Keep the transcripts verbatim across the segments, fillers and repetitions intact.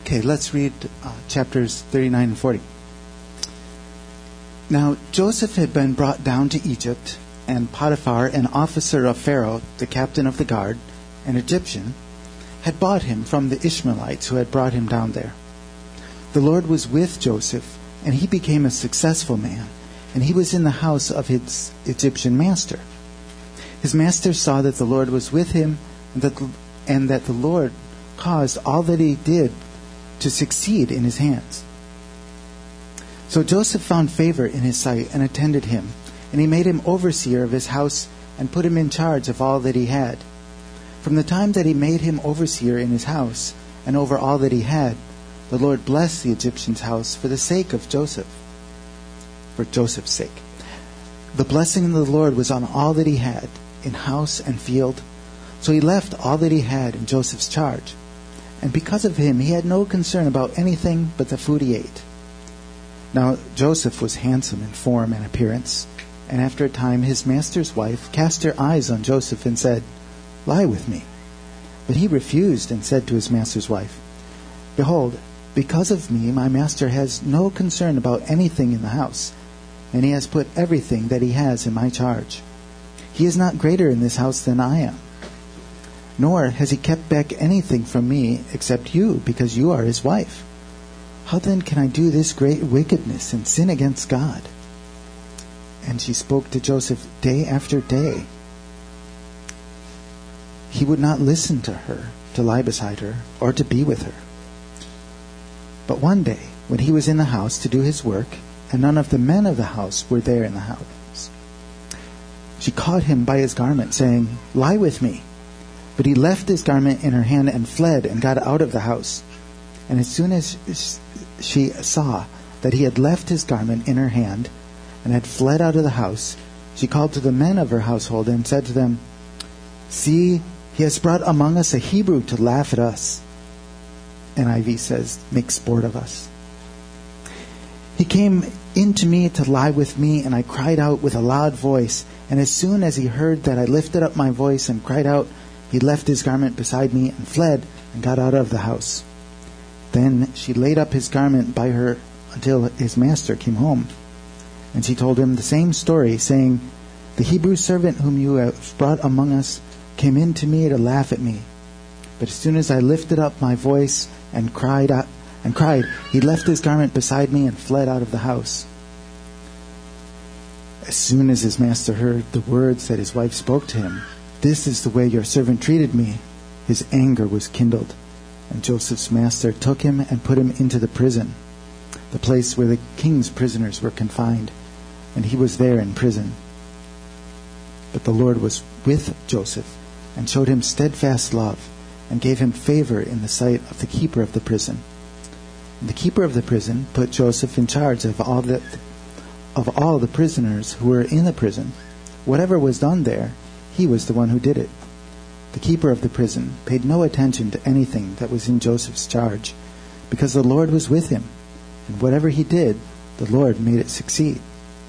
Okay, let's read uh, chapters thirty-nine and forty. Now, Joseph had been brought down to Egypt, and Potiphar, an officer of Pharaoh, the captain of the guard, an Egyptian, had bought him from the Ishmaelites who had brought him down there. The Lord was with Joseph, and he became a successful man, and he was in the house of his Egyptian master. His master saw that the Lord was with him, and that, and that the Lord caused all that he did to succeed in his hands. So Joseph found favor in his sight and attended him, and he made him overseer of his house and put him in charge of all that he had. From the time that he made him overseer in his house and over all that he had, the Lord blessed the Egyptian's house for the sake of Joseph, for Joseph's sake. The blessing of the Lord was on all that he had, in house and field. So he left all that he had in Joseph's charge. And because of him, he had no concern about anything but the food he ate. Now Joseph was handsome in form and appearance, and after a time his master's wife cast her eyes on Joseph and said, "Lie with me." But he refused and said to his master's wife, "Behold, because of me my master has no concern about anything in the house, and he has put everything that he has in my charge. He is not greater in this house than I am. Nor has he kept back anything from me except you, because you are his wife. How then can I do this great wickedness and sin against God?" And she spoke to Joseph day after day. He would not listen to her, to lie beside her, or to be with her. But one day, when he was in the house to do his work, and none of the men of the house were there in the house, she caught him by his garment, saying, "Lie with me." But he left his garment in her hand and fled and got out of the house. And as soon as she saw that he had left his garment in her hand and had fled out of the house, she called to the men of her household and said to them, "See, he has brought among us a Hebrew to laugh at us." N I V says, "make sport of us." He came in to me to lie with me, and I cried out with a loud voice. And as soon as he heard that I lifted up my voice and cried out, he left his garment beside me and fled and got out of the house. Then she laid up his garment by her until his master came home. And she told him the same story, saying, "The Hebrew servant whom you have brought among us came in to me to laugh at me. But as soon as I lifted up my voice and cried out, and cried, he left his garment beside me and fled out of the house." As soon as his master heard the words that his wife spoke to him, "This is the way your servant treated me," his anger was kindled. And Joseph's master took him and put him into the prison, the place where the king's prisoners were confined, and he was there in prison. But the Lord was with Joseph and showed him steadfast love and gave him favor in the sight of the keeper of the prison. And the keeper of the prison put Joseph in charge of all the of all the prisoners who were in the prison. Whatever was done there, he was the one who did it. The keeper of the prison paid no attention to anything that was in Joseph's charge, because the Lord was with him, and whatever he did, the Lord made it succeed.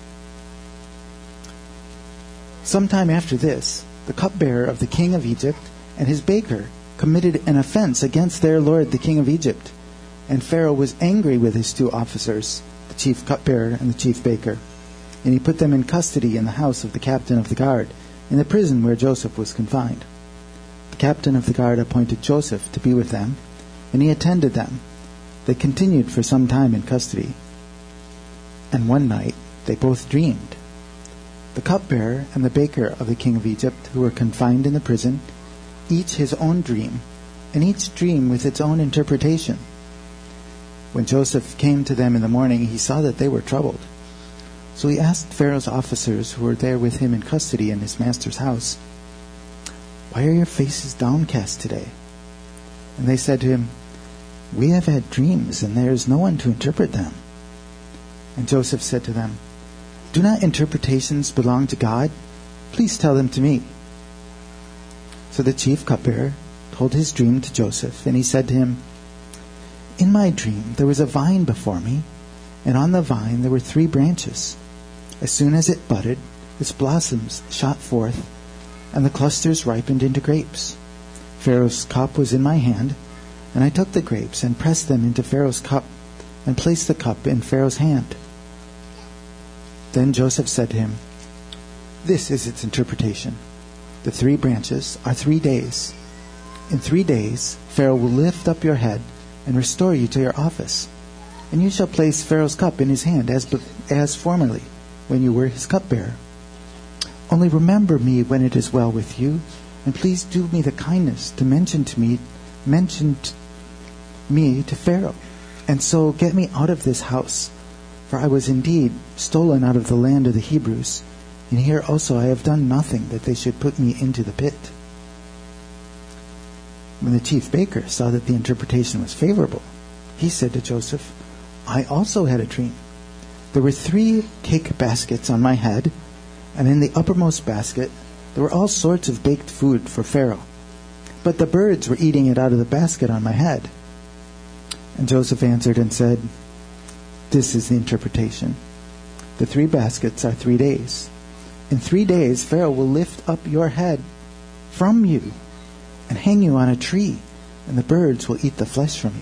Sometime after this, the cupbearer of the king of Egypt and his baker committed an offense against their lord the king of Egypt, and Pharaoh was angry with his two officers, the chief cupbearer and the chief baker, and he put them in custody in the house of the captain of the guard, in the prison where Joseph was confined. The captain of the guard appointed Joseph to be with them, and he attended them. They continued for some time in custody. And one night they both dreamed. The cupbearer and the baker of the king of Egypt, who were confined in the prison, each his own dream, and each dream with its own interpretation. When Joseph came to them in the morning, he saw that they were troubled. So he asked Pharaoh's officers who were there with him in custody in his master's house, "Why are your faces downcast today?" And they said to him, "We have had dreams, and there is no one to interpret them." And Joseph said to them, "Do not interpretations belong to God? Please tell them to me." So the chief cupbearer told his dream to Joseph, and he said to him, "In my dream there was a vine before me, and on the vine there were three branches. As soon as it budded, its blossoms shot forth, and the clusters ripened into grapes. Pharaoh's cup was in my hand, And I took the grapes and pressed them into Pharaoh's cup and placed the cup in Pharaoh's hand. Then Joseph said to him, this is its interpretation. The three branches are three days. In three days, Pharaoh will lift up your head and restore you to your office. And you shall place Pharaoh's cup in his hand as, as formerly, when you were his cupbearer. Only remember me when it is well with you, and please do me the kindness to mention to me, mention t- me to Pharaoh, and so get me out of this house. For I was indeed stolen out of the land of the Hebrews, and here also I have done nothing that they should put me into the pit. When the chief baker saw that the interpretation was favorable, he said to Joseph, I also had a dream. There were three cake baskets on my head, and in the uppermost basket there were all sorts of baked food for Pharaoh. But the birds were eating it out of the basket on my head. And Joseph answered and said, this is the interpretation. The three baskets are three days. In three days Pharaoh will lift up your head from you and hang you on a tree, and the birds will eat the flesh from you.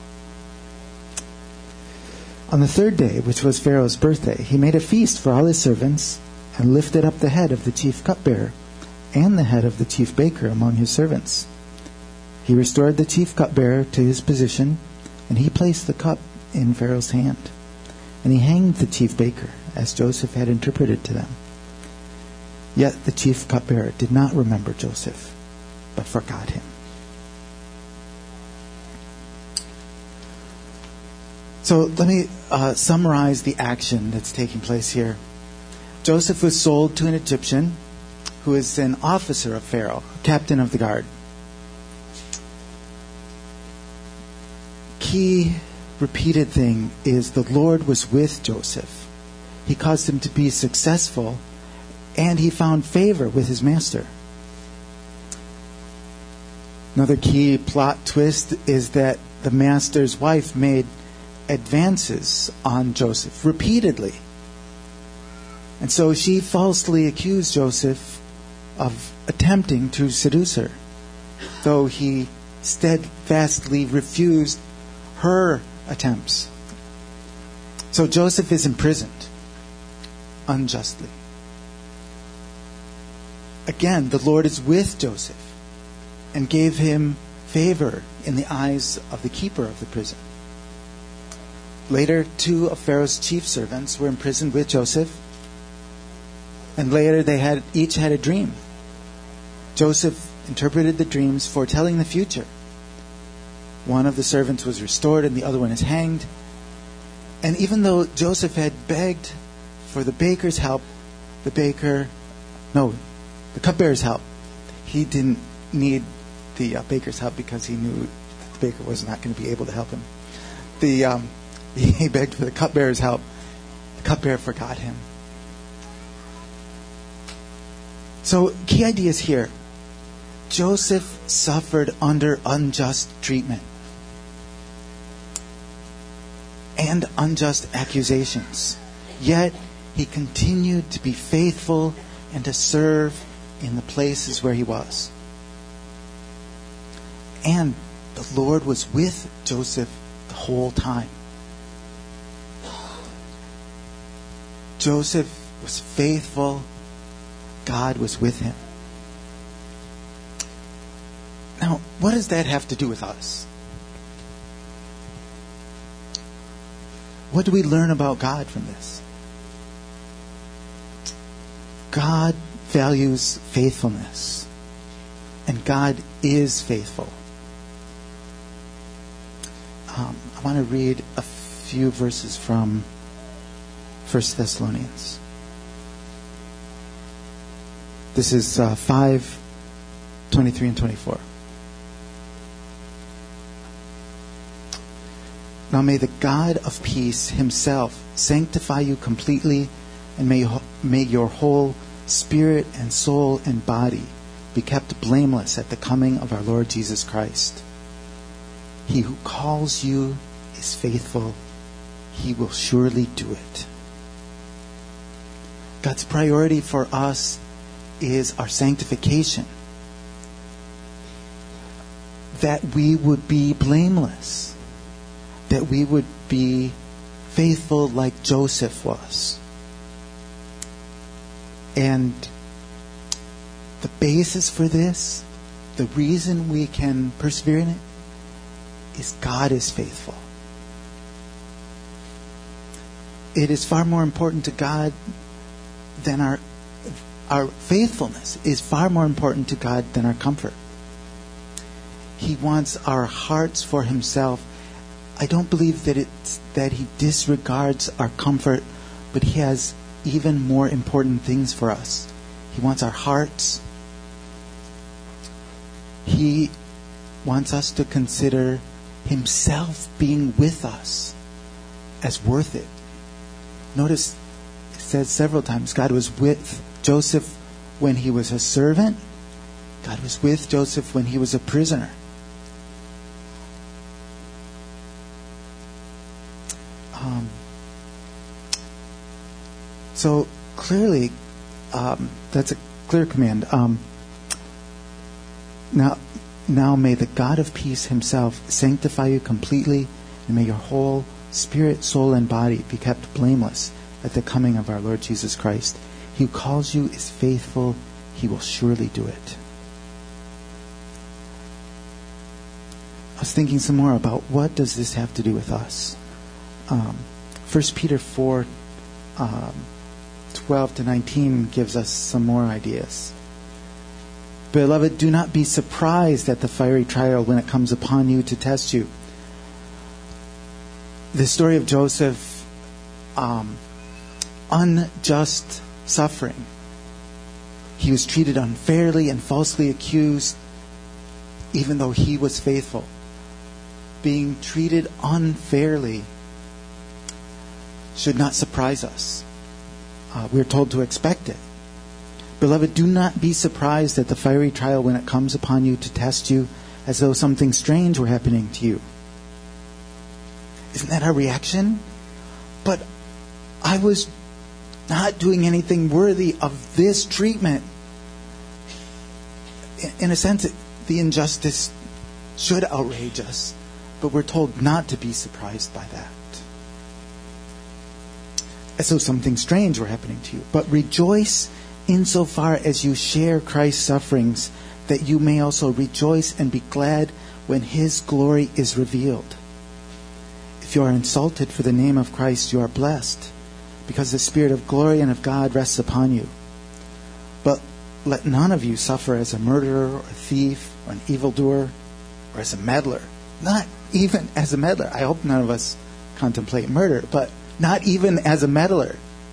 On the third day, which was Pharaoh's birthday, he made a feast for all his servants and lifted up the head of the chief cupbearer and the head of the chief baker among his servants. He restored the chief cupbearer to his position, and he placed the cup in Pharaoh's hand. And he hanged the chief baker, as Joseph had interpreted to them. Yet the chief cupbearer did not remember Joseph, but forgot him. So let me uh, summarize the action that's taking place here. Joseph was sold to an Egyptian who is an officer of Pharaoh, captain of the guard. Key repeated thing is the Lord was with Joseph. He caused him to be successful, and he found favor with his master. Another key plot twist is that the master's wife made advances on Joseph repeatedly. And so she falsely accused Joseph of attempting to seduce her, though he steadfastly refused her attempts. So Joseph is imprisoned unjustly. Again, the Lord is with Joseph and gave him favor in the eyes of the keeper of the prison. Later, two of Pharaoh's chief servants were imprisoned with Joseph, and later they had each had a dream. Joseph interpreted the dreams, foretelling the future. One of the servants was restored and the other one is hanged. And even though Joseph had begged for the baker's help, the baker, no, the cupbearer's help, he didn't need the uh, baker's help because he knew that the baker was not going to be able to help him. The um, he begged for the cupbearer's help. The cupbearer forgot him. So, key ideas here. Joseph suffered under unjust treatment and unjust accusations. Yet, he continued to be faithful and to serve in the places where he was. And the Lord was with Joseph the whole time. Joseph was faithful. God was with him. Now, what does that have to do with us? What do we learn about God from this? God values faithfulness, and God is faithful. Um, I want to read a few verses from First Thessalonians. This is uh, five, twenty-three and twenty-four. Now may the God of peace himself sanctify you completely, and may, may your whole spirit and soul and body be kept blameless at the coming of our Lord Jesus Christ. He who calls you is faithful. He will surely do it. God's priority for us is our sanctification. that we would be blameless, that we would be faithful like Joseph was. And the basis for this, the reason we can persevere in it, is God is faithful. It is far more important to God than our our faithfulness is far more important to God than our comfort. He wants our hearts for himself. I don't believe that it's that he disregards our comfort, but he has even more important things for us. He wants our hearts. He wants us to consider himself being with us as worth it. Notice it says several times God was with Joseph when he was a servant. God was with Joseph when he was a prisoner. Um, so clearly, um, that's a clear command. Um, now, now may the God of peace himself sanctify you completely, and may your whole spirit, soul, and body be kept blameless at the coming of our Lord Jesus Christ. He who calls you is faithful. He will surely do it. I was thinking some more about what does this have to do with us. Um, First Peter four, um, twelve to nineteen gives us some more ideas. Beloved, do not be surprised at the fiery trial when it comes upon you to test you. The story of Joseph, um, unjust suffering. He was treated unfairly and falsely accused, even though he was faithful. Being treated unfairly should not surprise us. Uh, we're told to expect it. Beloved, do not be surprised at the fiery trial when it comes upon you to test you, as though something strange were happening to you. Isn't that our reaction? But I was not doing anything worthy of this treatment. In a sense, the injustice should outrage us, but we're told not to be surprised by that. As though something strange were happening to you. But rejoice insofar as you share Christ's sufferings, that you may also rejoice and be glad when his glory is revealed. If you are insulted for the name of Christ, you are blessed, because the Spirit of glory and of God rests upon you. But let none of you suffer as a murderer, or a thief, or an evildoer, or as a meddler. Not even as a meddler. I hope none of us contemplate murder, but not even as a meddler.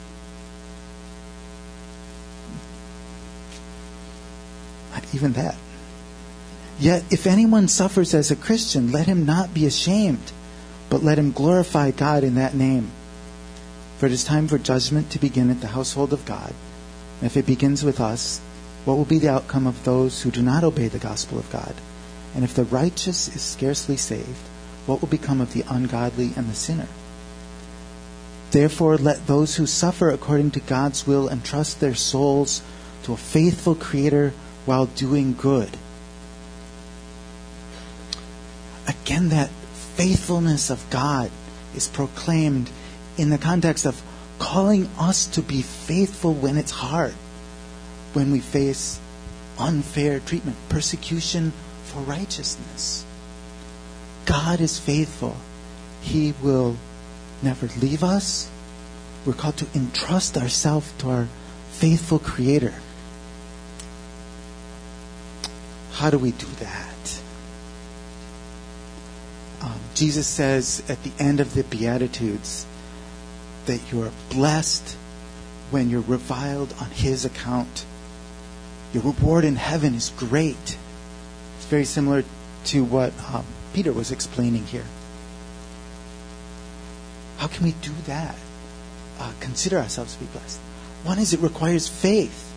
Not even that. Yet if anyone suffers as a Christian, let him not be ashamed, but let him glorify God in that name. For it is time for judgment to begin at the household of God. And if it begins with us, what will be the outcome of those who do not obey the gospel of God? And if the righteous is scarcely saved, what will become of the ungodly and the sinner? Therefore, let those who suffer according to God's will entrust their souls to a faithful Creator while doing good. Again, that faithfulness of God is proclaimed in the context of calling us to be faithful when it's hard, when we face unfair treatment, persecution for righteousness. God is faithful. He will never leave us. We're called to entrust ourselves to our faithful Creator. How do we do that? Um, Jesus says at the end of the Beatitudes that you are blessed when you're reviled on His account. Your reward in heaven is great. It's very similar to what um, Peter was explaining here. How can we do that? Uh, consider ourselves to be blessed. One is it requires faith.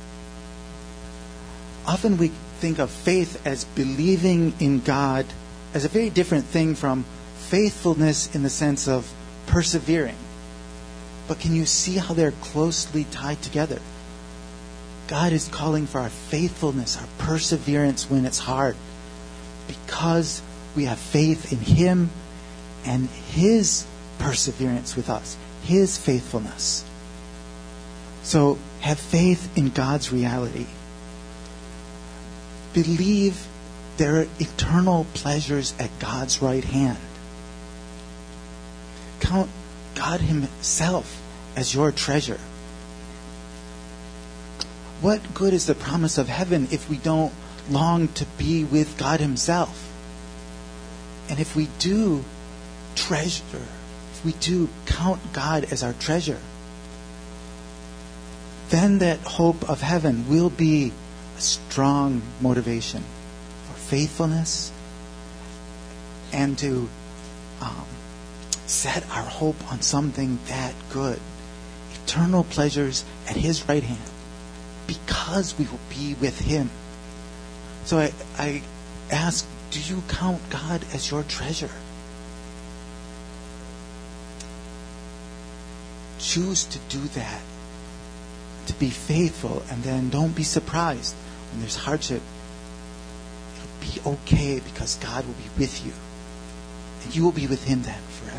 Often we think of faith as believing in God as a very different thing from faithfulness in the sense of persevering. But can you see how they're closely tied together? God is calling for our faithfulness, our perseverance when it's hard. because we have faith in Him and His perseverance with us, His faithfulness. So have faith in God's reality. Believe there are eternal pleasures at God's right hand. Count God Himself as your treasure. What good is the promise of heaven if we don't long to be with God Himself? And if we do treasure, if we do count God as our treasure, then that hope of heaven will be a strong motivation for faithfulness and to um, set our hope on something that good. Eternal pleasures at His right hand, because we will be with Him. So I, I ask, do you count God as your treasure? Choose to do that, to be faithful, and then don't be surprised when there's hardship. It'll be okay because God will be with you, and you will be with Him then forever.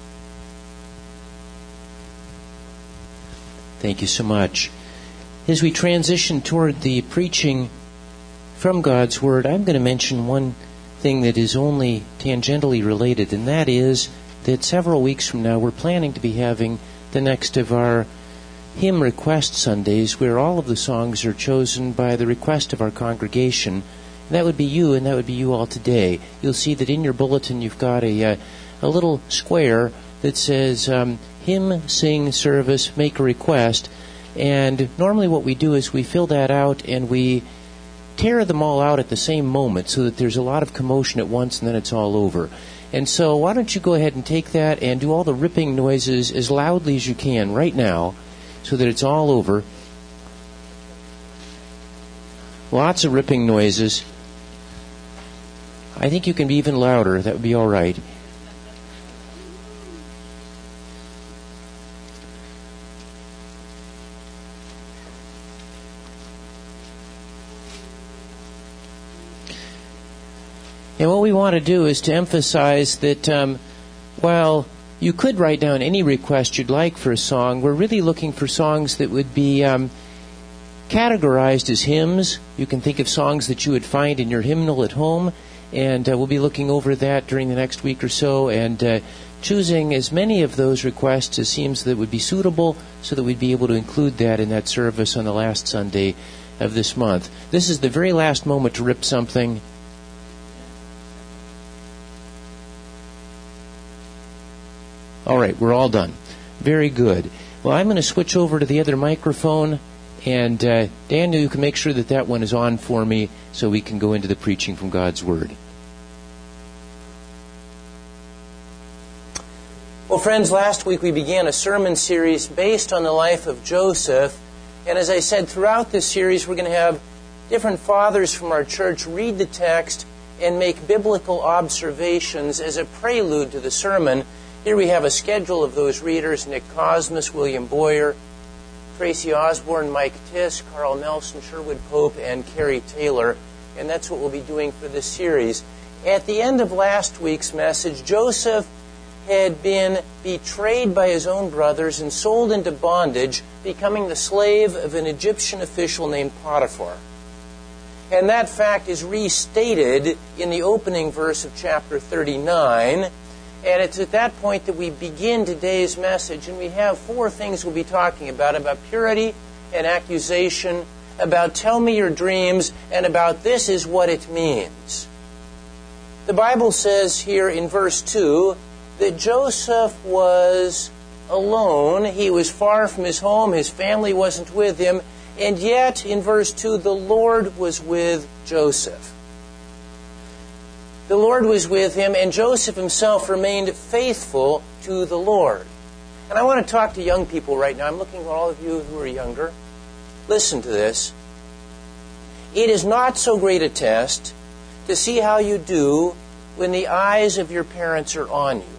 Thank you so much. As we transition toward the preaching from God's Word, I'm going to mention one thing that is only tangentially related, and that is that several weeks from now we're planning to be having the next of our hymn request Sundays, where all of the songs are chosen by the request of our congregation. And that would be you, and that would be you all today. You'll see that in your bulletin you've got a, a, a little square that says um, hymn, sing, service, make a request. And normally what we do is we fill that out and we tear them all out at the same moment so that there's a lot of commotion at once and then it's all over. And so why don't you go ahead and take that and do all the ripping noises as loudly as you can right now so that it's all over. Lots of ripping noises. I think you can be even louder. That would be all right. And what we want to do is to emphasize that um, while you could write down any request you'd like for a song, we're really looking for songs that would be um, categorized as hymns. You can think of songs that you would find in your hymnal at home, and uh, we'll be looking over that during the next week or so and uh, choosing as many of those requests as seems that would be suitable so that we'd be able to include that in that service on the last Sunday of this month. This is the very last moment to rip something. All right, we're all done. Very good. Well, I'm going to switch over to the other microphone, and uh, Daniel, you can make sure that that one is on for me so we can go into the preaching from God's Word. Well, friends, last week we began a sermon series based on the life of Joseph, and as I said, throughout this series we're going to have different fathers from our church read the text and make biblical observations as a prelude to the sermon. Here we have a schedule of those readers: Nick Cosmas, William Boyer, Tracy Osborne, Mike Tiss, Carl Nelson, Sherwood Pope, and Carrie Taylor. And that's what we'll be doing for this series. At the end of last week's message, Joseph had been betrayed by his own brothers and sold into bondage, becoming the slave of an Egyptian official named Potiphar. And that fact is restated in the opening verse of chapter thirty-nine. And it's at that point that we begin today's message, and we have four things we'll be talking about: about purity and accusation, about tell me your dreams, and about this is what it means. The Bible says here in verse two that Joseph was alone. He was far from his home. His family wasn't with him. And yet, in verse two, the Lord was with Joseph. The Lord was with him, and Joseph himself remained faithful to the Lord. And I want to talk to young people right now. I'm looking at all of you who are younger. Listen to this. It is not so great a test to see how you do when the eyes of your parents are on you.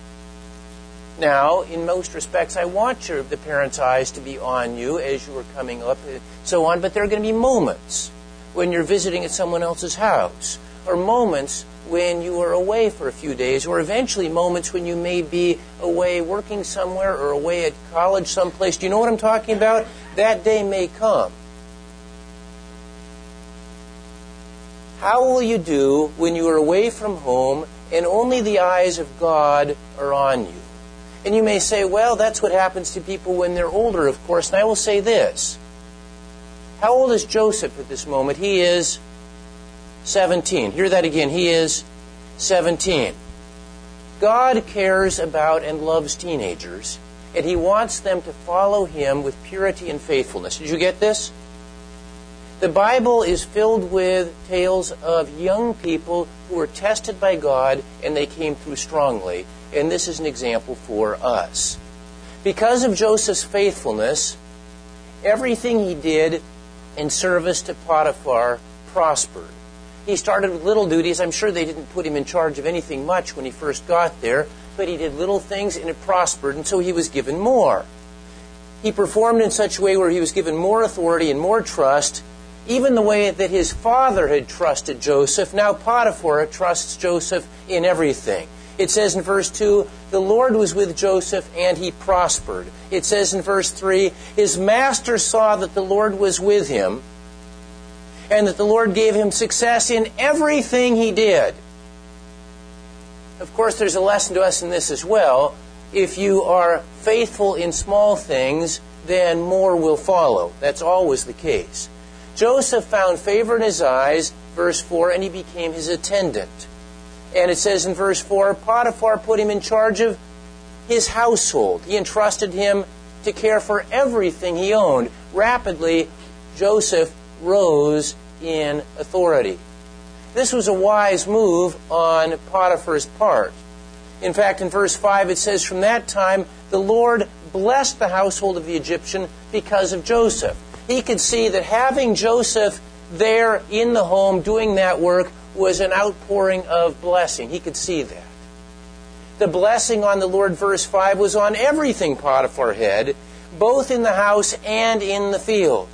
Now, in most respects, I want your, the parents' eyes to be on you as you are coming up and so on, but there are going to be moments when you're visiting at someone else's house, or moments when you are away for a few days, or eventually moments when you may be away working somewhere or away at college someplace. Do you know what I'm talking about? That day may come. How will you do when you are away from home and only the eyes of God are on you? And you may say, well, that's what happens to people when they're older, of course. And I will say this. How old is Joseph at this moment? He is seventeen. Hear that again. He is seventeen. God cares about and loves teenagers, and He wants them to follow Him with purity and faithfulness. Did you get this? The Bible is filled with tales of young people who were tested by God and they came through strongly. And this is an example for us. Because of Joseph's faithfulness, everything he did in service to Potiphar prospered. He started with little duties. I'm sure they didn't put him in charge of anything much when he first got there, but he did little things and it prospered, and so he was given more. He performed in such a way where he was given more authority and more trust, even the way that his father had trusted Joseph. Now Potiphar trusts Joseph in everything. It says in verse two, the Lord was with Joseph and he prospered. It says in verse three, his master saw that the Lord was with him and that the Lord gave him success in everything he did. Of course, there's a lesson to us in this as well. If you are faithful in small things, then more will follow. That's always the case. Joseph found favor in his eyes, verse four, and he became his attendant. And it says in verse four, Potiphar put him in charge of his household. He entrusted him to care for everything he owned. Rapidly, Joseph rose in authority. This was a wise move on Potiphar's part. In fact, in verse five it says, from that time the Lord blessed the household of the Egyptian because of Joseph. He could see that having Joseph there in the home doing that work was an outpouring of blessing. He could see that. The blessing on the Lord, verse five, was on everything Potiphar had, both in the house and in the field.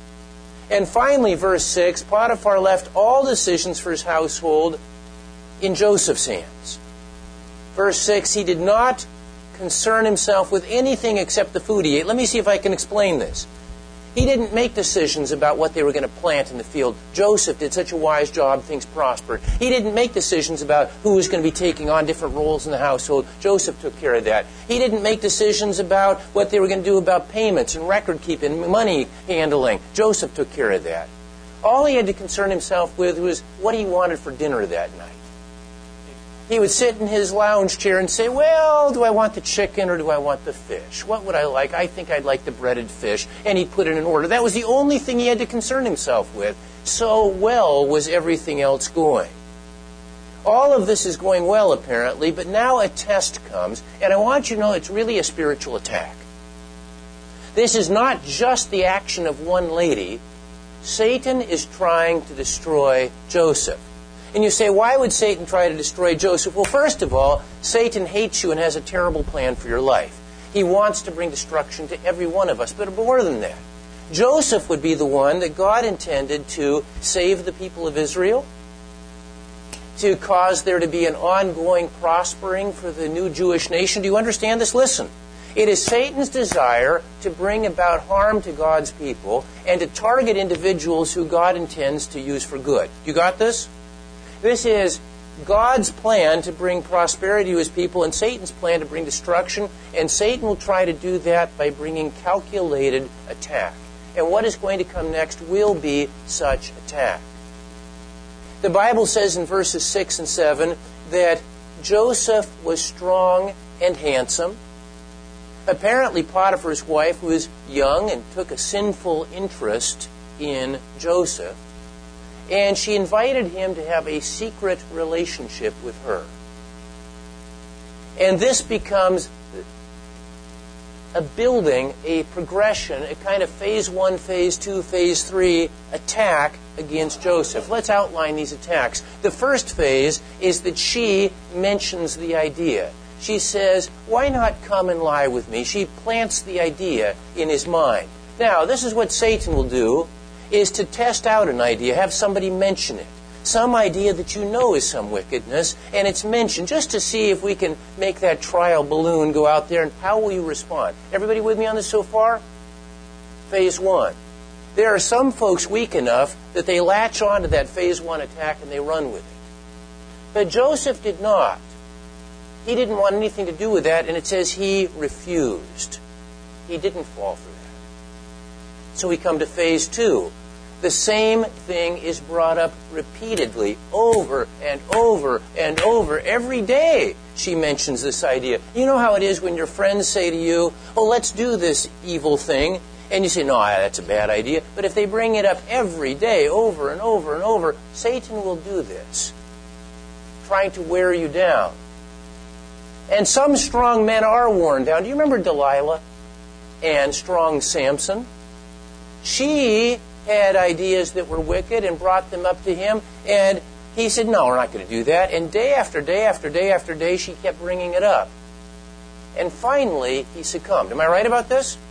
And finally, verse six, Potiphar left all decisions for his household in Joseph's hands. Verse six, he did not concern himself with anything except the food he ate. Let me see if I can explain this. He didn't make decisions about what they were going to plant in the field. Joseph did such a wise job, things prospered. He didn't make decisions about who was going to be taking on different roles in the household. Joseph took care of that. He didn't make decisions about what they were going to do about payments and record keeping, money handling. Joseph took care of that. All he had to concern himself with was what he wanted for dinner that night. He would sit in his lounge chair and say, well, do I want the chicken or do I want the fish? What would I like? I think I'd like the breaded fish. And he'd put it in order. That was the only thing he had to concern himself with. So well was everything else going. All of this is going well, apparently, but now a test comes. And I want you to know it's really a spiritual attack. This is not just the action of one lady. Satan is trying to destroy Joseph. And you say, why would Satan try to destroy Joseph? Well, first of all, Satan hates you and has a terrible plan for your life. He wants to bring destruction to every one of us. But more than that, Joseph would be the one that God intended to save the people of Israel, to cause there to be an ongoing prospering for the new Jewish nation. Do you understand this? Listen. It is Satan's desire to bring about harm to God's people and to target individuals who God intends to use for good. You got this? This is God's plan to bring prosperity to His people and Satan's plan to bring destruction. And Satan will try to do that by bringing calculated attack. And what is going to come next will be such attack. The Bible says in verses six and seven that Joseph was strong and handsome. Apparently Potiphar's wife was young and took a sinful interest in Joseph. And she invited him to have a secret relationship with her. And this becomes a building, a progression, a kind of phase one, phase two, phase three attack against Joseph. Let's outline these attacks. The first phase is that she mentions the idea. She says, why not come and lie with me? She plants the idea in his mind. Now, this is what Satan will do, is to test out an idea, have somebody mention it. some idea that you know is some wickedness, and it's mentioned just to see if we can make that trial balloon go out there, and how will you respond? Everybody with me on this so far? Phase one. There are some folks weak enough that they latch on to that phase one attack and they run with it. But Joseph did not. He didn't want anything to do with that, and it says he refused. He didn't fall for that. So we come to phase two. The same thing is brought up repeatedly, over and over and over. Every day she mentions this idea. You know how it is when your friends say to you, oh, let's do this evil thing. And you say, no, that's a bad idea. But if they bring it up every day, over and over and over, Satan will do this, trying to wear you down. And some strong men are worn down. Do you remember Delilah and strong Samson? She had ideas that were wicked and brought them up to him, and he said, no, we're not going to do that. And day after day after day after day, she kept bringing it up. And finally, he succumbed. Am I right about this?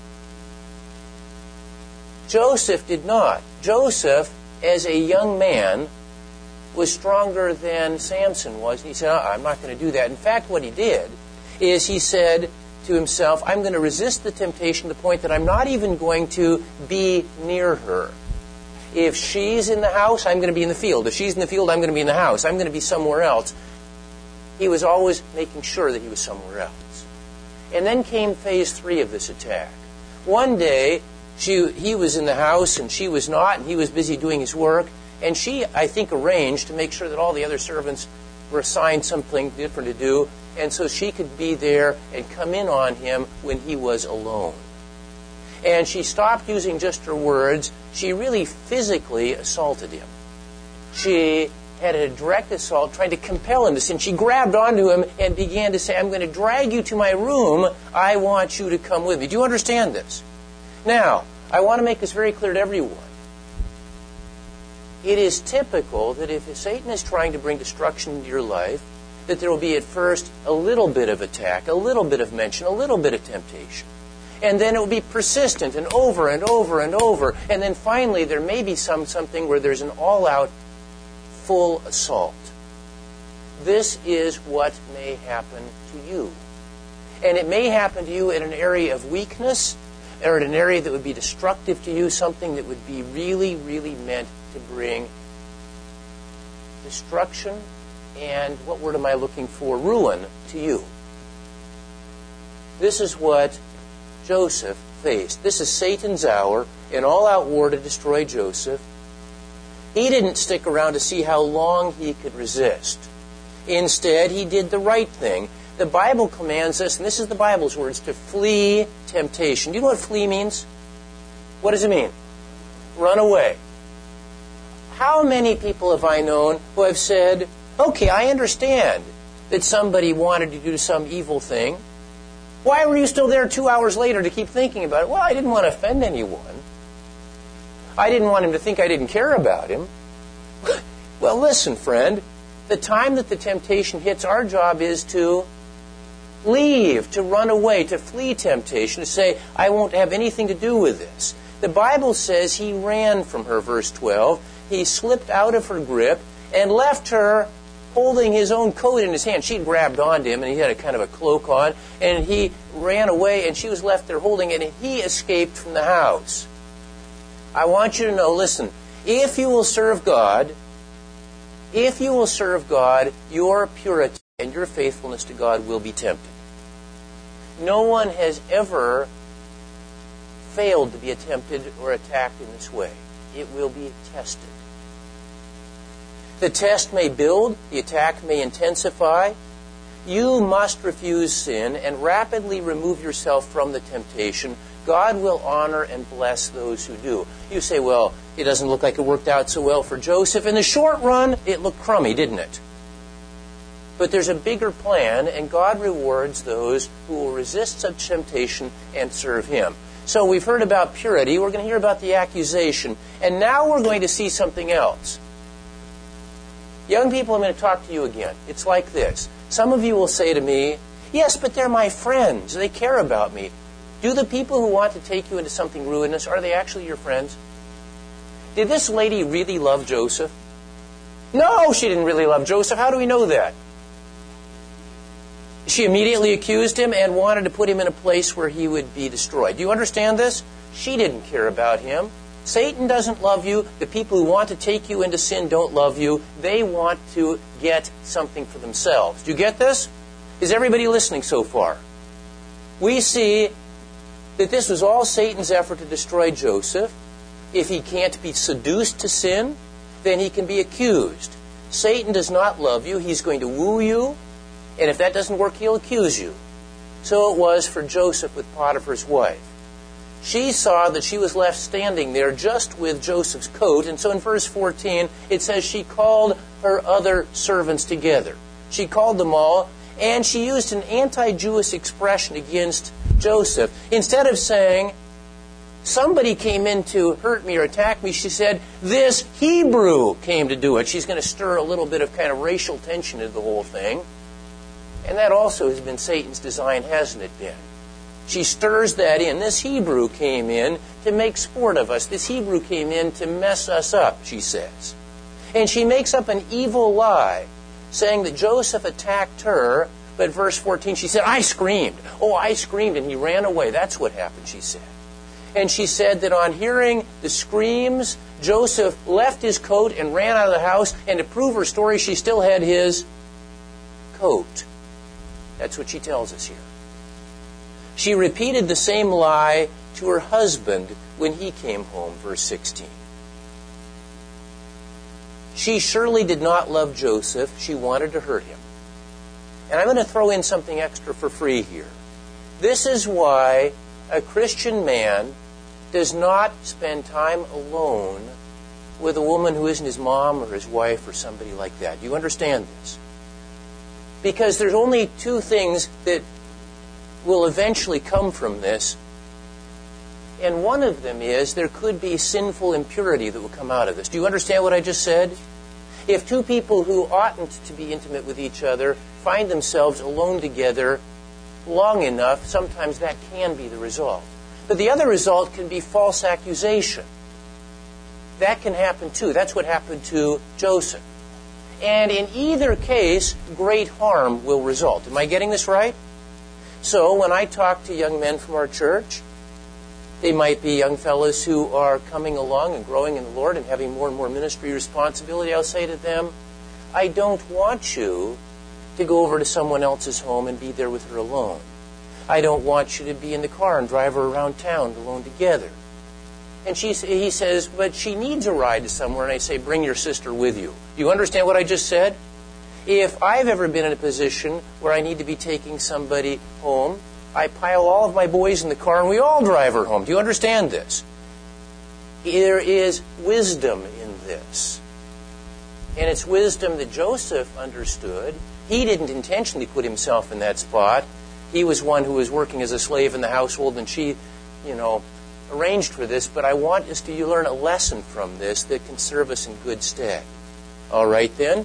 Joseph did not. Joseph, as a young man, was stronger than Samson was. He said, I'm not going to do that. In fact, what he did is he said to himself, I'm going to resist the temptation to the point that I'm not even going to be near her. If she's in the house, I'm going to be in the field. If she's in the field, I'm going to be in the house. I'm going to be somewhere else. He was always making sure that he was somewhere else. And then came phase three of this attack. One day, she, he was in the house and she was not, and he was busy doing his work. And she, I think, arranged to make sure that all the other servants were assigned something different to do, and so she could be there and come in on him when he was alone. And she stopped using just her words. She really physically assaulted him. She had a direct assault, trying to compel him to sin. She grabbed onto him and began to say, I'm going to drag you to my room. I want you to come with me. Do you understand this? Now, I want to make this very clear to everyone. It is typical that if Satan is trying to bring destruction into your life, that there will be at first a little bit of attack, a little bit of mention, a little bit of temptation. And then it will be persistent and over and over and over. And then finally there may be some something where there's an all-out full assault. This is what may happen to you. And it may happen to you in an area of weakness, or in an area that would be destructive to you, something that would be really, really meant to bring destruction and, what word am I looking for, ruin to you. This is what Joseph faced. This is Satan's hour, an all-out war to destroy Joseph. He didn't stick around to see how long he could resist. Instead, he did the right thing. The Bible commands us, and this is the Bible's words, to flee temptation. Do you know what flee means? What does it mean? Run away. How many people have I known who have said, okay, I understand that somebody wanted to do some evil thing. Why were you still there two hours later to keep thinking about it? Well, I didn't want to offend anyone. I didn't want him to think I didn't care about him. Well, listen, friend. The time that the temptation hits, our job is to leave, to run away, to flee temptation, to say, I won't have anything to do with this. The Bible says he ran from her, verse twelve. He slipped out of her grip and left her holding his own coat in his hand. She'd grabbed onto him, and he had a kind of a cloak on, and he ran away, and she was left there holding it, and he escaped from the house. I want you to know, listen, if you will serve God, if you will serve God, your purity and your faithfulness to God will be tempted. No one has ever failed to be attempted or attacked in this way. It will be tested. The test may build, the attack may intensify. You must refuse sin and rapidly remove yourself from the temptation. God will honor and bless those who do. You say, well, it doesn't look like it worked out so well for Joseph. In the short run, it looked crummy, didn't it? But there's a bigger plan, and God rewards those who will resist such temptation and serve Him. So we've heard about purity. We're going to hear about the accusation. And now we're going to see something else. Young people, I'm going to talk to you again. It's like this. Some of you will say to me, yes, but they're my friends. They care about me. Do the people who want to take you into something ruinous, are they actually your friends? Did this lady really love Joseph? No, she didn't really love Joseph. How do we know that? She immediately accused him and wanted to put him in a place where he would be destroyed. Do you understand this? She didn't care about him. Satan doesn't love you. The people who want to take you into sin don't love you. They want to get something for themselves. Do you get this? Is everybody listening so far? We see that this was all Satan's effort to destroy Joseph. If he can't be seduced to sin, then he can be accused. Satan does not love you. He's going to woo you. And if that doesn't work, he'll accuse you. So it was for Joseph with Potiphar's wife. She saw that she was left standing there just with Joseph's coat. And so in verse fourteen, it says she called her other servants together. She called them all, and she used an anti-Jewish expression against Joseph. Instead of saying, somebody came in to hurt me or attack me, she said, this Hebrew came to do it. She's going to stir a little bit of kind of racial tension into the whole thing. And that also has been Satan's design, hasn't it been? She stirs that in. This Hebrew came in to make sport of us. This Hebrew came in to mess us up, she says. And she makes up an evil lie, saying that Joseph attacked her. But verse fourteen, she said, I screamed. Oh, I screamed, and he ran away. That's what happened, she said. And she said that on hearing the screams, Joseph left his coat and ran out of the house. And to prove her story, she still had his coat. That's what she tells us here. She repeated the same lie to her husband when he came home, verse sixteen. She surely did not love Joseph. She wanted to hurt him. And I'm going to throw in something extra for free here. This is why a Christian man does not spend time alone with a woman who isn't his mom or his wife or somebody like that. Do you understand this? Because there's only two things that will eventually come from this. And one of them is there could be sinful impurity that will come out of this. Do you understand what I just said? If two people who oughtn't to be intimate with each other find themselves alone together long enough, sometimes that can be the result. But the other result can be false accusation. That can happen too. That's what happened to Joseph. And in either case, great harm will result. Am I getting this right? So when I talk to young men from our church, they might be young fellows who are coming along and growing in the Lord and having more and more ministry responsibility, I'll say to them, I don't want you to go over to someone else's home and be there with her alone. I don't want you to be in the car and drive her around town alone together. And she, he says, but she needs a ride to somewhere. And I say, bring your sister with you. Do you understand what I just said? If I've ever been in a position where I need to be taking somebody home, I pile all of my boys in the car and we all drive her home. Do you understand this? There is wisdom in this. And it's wisdom that Joseph understood. He didn't intentionally put himself in that spot. He was one who was working as a slave in the household, and she, you know, arranged for this. But I want us to learn a lesson from this that can serve us in good stead. All right, then.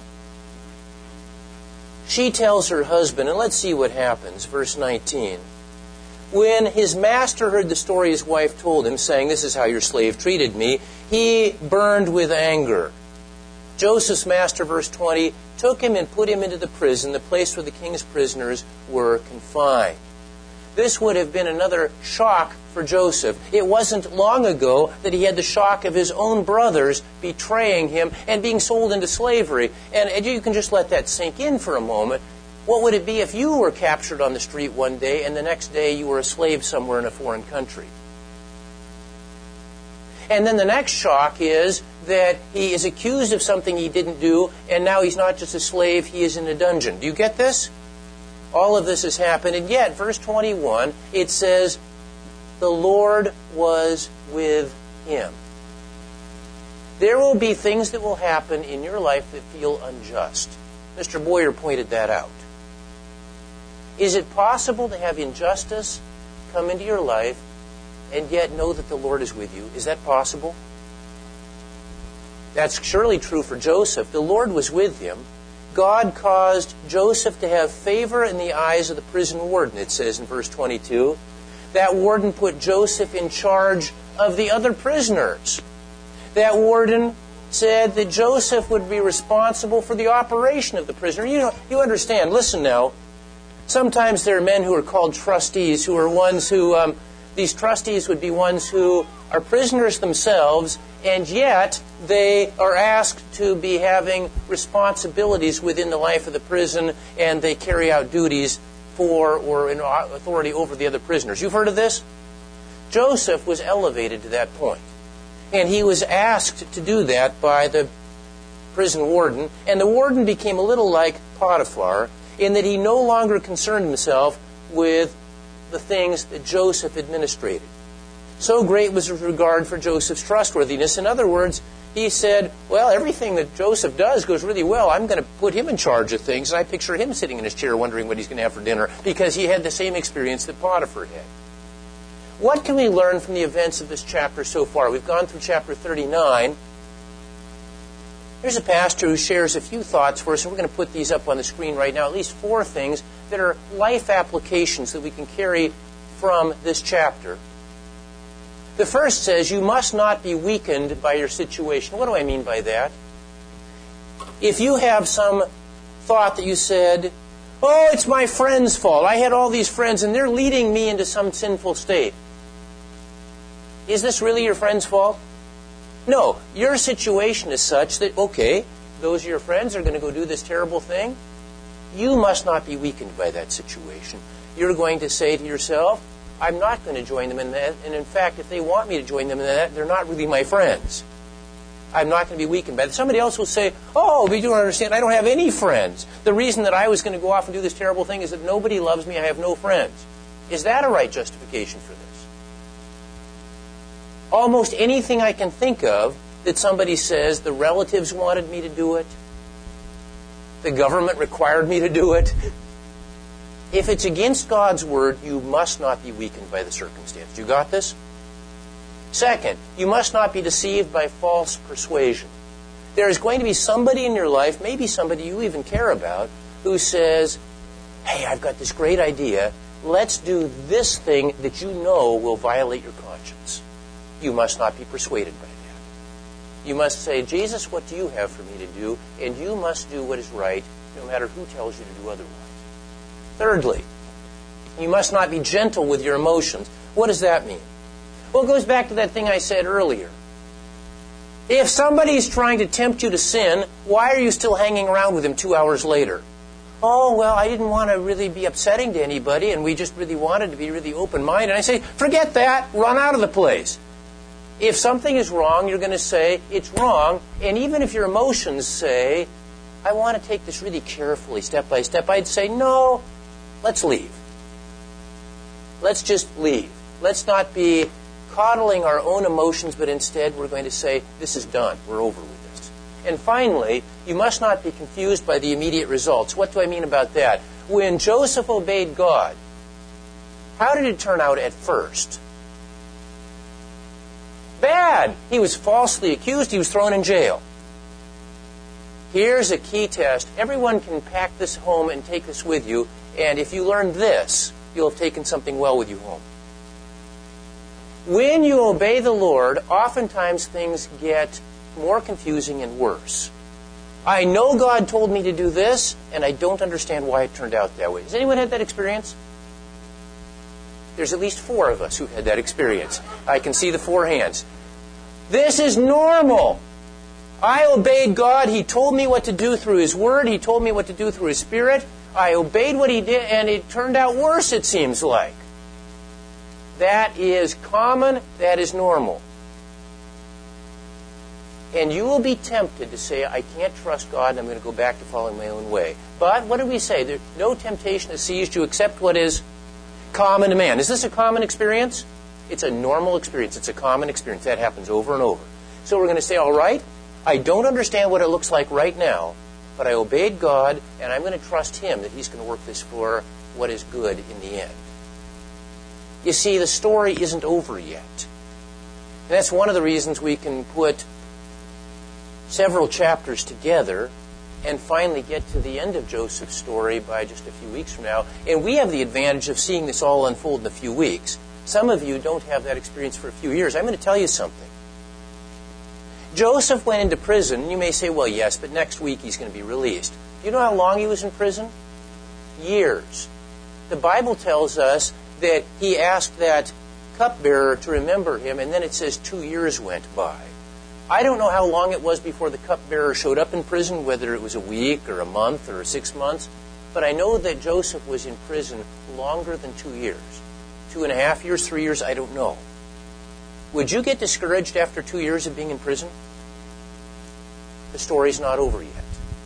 She tells her husband, and let's see what happens. Verse nineteen. When his master heard the story his wife told him, saying, this is how your slave treated me, he burned with anger. Joseph's master, verse twenty, took him and put him into the prison, the place where the king's prisoners were confined. This would have been another shock for Joseph. It wasn't long ago that he had the shock of his own brothers betraying him and being sold into slavery. And you can just let that sink in for a moment. What would it be if you were captured on the street one day and the next day you were a slave somewhere in a foreign country? And then the next shock is that he is accused of something he didn't do, and now he's not just a slave, he is in a dungeon. Do you get this? All of this has happened, and yet, verse twenty-one, it says, the Lord was with him. There will be things that will happen in your life that feel unjust. Mister Boyer pointed that out. Is it possible to have injustice come into your life and yet know that the Lord is with you? Is that possible? That's surely true for Joseph. The Lord was with him. God caused Joseph to have favor in the eyes of the prison warden, it says in verse twenty-two. That warden put Joseph in charge of the other prisoners. That warden said that Joseph would be responsible for the operation of the prisoner. You know, you understand, listen now, sometimes there are men who are called trustees, who are ones who, um, these trustees would be ones who are prisoners themselves, and yet they are asked to be having responsibilities within the life of the prison, and they carry out duties for or in authority over the other prisoners. You've heard of this? Joseph was elevated to that point. And he was asked to do that by the prison warden. And the warden became a little like Potiphar in that he no longer concerned himself with the things that Joseph administrated. So great was his regard for Joseph's trustworthiness. In other words, he said, well, everything that Joseph does goes really well. I'm going to put him in charge of things. And I picture him sitting in his chair wondering what he's going to have for dinner because he had the same experience that Potiphar had. What can we learn from the events of this chapter so far? We've gone through chapter thirty-nine. Here's a pastor who shares a few thoughts for us, and we're going to put these up on the screen right now, at least four things that are life applications that we can carry from this chapter. The first says, you must not be weakened by your situation. What do I mean by that? If you have some thought that you said, oh, it's my friend's fault. I had all these friends, and they're leading me into some sinful state. Is this really your friend's fault? No. Your situation is such that, okay, those of your friends are going to go do this terrible thing. You must not be weakened by that situation. You're going to say to yourself, I'm not going to join them in that. And in fact, if they want me to join them in that, they're not really my friends. I'm not going to be weakened by that. Somebody else will say, oh, but you don't understand, I don't have any friends. The reason that I was going to go off and do this terrible thing is that nobody loves me, I have no friends. Is that a right justification for this? Almost anything I can think of that somebody says, the relatives wanted me to do it, the government required me to do it. If it's against God's word, you must not be weakened by the circumstance. You got this? Second, you must not be deceived by false persuasion. There is going to be somebody in your life, maybe somebody you even care about, who says, hey, I've got this great idea. Let's do this thing that you know will violate your conscience. You must not be persuaded by that. You must say, Jesus, what do you have for me to do? And you must do what is right, no matter who tells you to do otherwise. Thirdly, you must not be gentle with your emotions. What does that mean? Well, it goes back to that thing I said earlier. If somebody's trying to tempt you to sin, why are you still hanging around with him two hours later? Oh, well, I didn't want to really be upsetting to anybody, and we just really wanted to be really open-minded. And I say, forget that. Run out of the place. If something is wrong, you're going to say, it's wrong. And even if your emotions say, I want to take this really carefully, step by step, I'd say, no, let's leave. Let's just leave. Let's not be coddling our own emotions, but instead we're going to say, this is done. We're over with this. And finally, you must not be confused by the immediate results. What do I mean about that? When Joseph obeyed God, how did it turn out at first? Bad. He was falsely accused. He was thrown in jail. Here's a key test. Everyone can pack this home and take this with you. And if you learn this, you'll have taken something well with you home. When you obey the Lord, oftentimes things get more confusing and worse. I know God told me to do this, and I don't understand why it turned out that way. Has anyone had that experience? There's at least four of us who had that experience. I can see the four hands. This is normal. I obeyed God. He told me what to do through His Word. He told me what to do through His Spirit. I obeyed what He did, and it turned out worse, it seems like. That is common. That is normal. And you will be tempted to say, I can't trust God, and I'm going to go back to following my own way. But what do we say? There's no temptation has seized you except what is common to man. Is this a common experience? It's a normal experience. It's a common experience. That happens over and over. So we're going to say, all right, I don't understand what it looks like right now, but I obeyed God, and I'm going to trust Him that He's going to work this for what is good in the end. You see, the story isn't over yet. And that's one of the reasons we can put several chapters together and finally get to the end of Joseph's story by just a few weeks from now. And we have the advantage of seeing this all unfold in a few weeks. Some of you don't have that experience for a few years. I'm going to tell you something. Joseph went into prison. You may say, well, yes, but next week he's going to be released. Do you know how long he was in prison? Years. The Bible tells us that he asked that cupbearer to remember him, and then it says two years went by. I don't know how long it was before the cupbearer showed up in prison, whether it was a week or a month or six months, but I know that Joseph was in prison longer than two years. Two and a half years, three years, I don't know. Would you get discouraged after two years of being in prison? The story's not over yet.